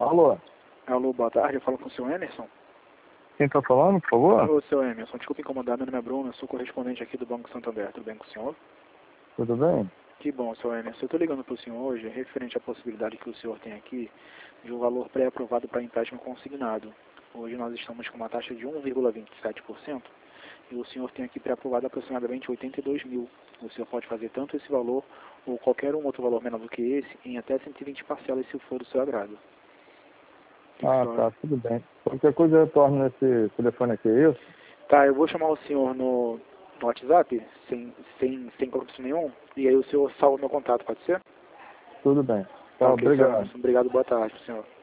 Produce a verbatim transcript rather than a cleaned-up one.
Alô? Alô, boa tarde, eu falo com o senhor Emerson. Quem está falando, por favor? Ô, seu Emerson, desculpa incomodar, meu nome é Bruno, eu sou correspondente aqui do Banco Santander, tudo bem com o senhor? Tudo bem? Que bom, seu Emerson, eu estou ligando para o senhor hoje, referente à possibilidade que o senhor tem aqui de um valor pré-aprovado para empréstimo consignado. Hoje nós estamos com uma taxa de um vírgula vinte e sete por cento e o senhor tem aqui pré-aprovado aproximadamente oitenta e dois mil. O senhor pode fazer tanto esse valor ou qualquer um outro valor menor do que esse em até cento e vinte parcelas se for do seu agrado. Ah, tá, tudo bem. Qualquer coisa eu retorno nesse telefone aqui, é isso? Tá, eu vou chamar o senhor no, no WhatsApp, sem, sem, sem compromisso nenhum, e aí o senhor salva meu contato, pode ser? Tudo bem. Tá, Tá, ok, senhor obrigado. Emerson. Obrigado, boa tarde, senhor.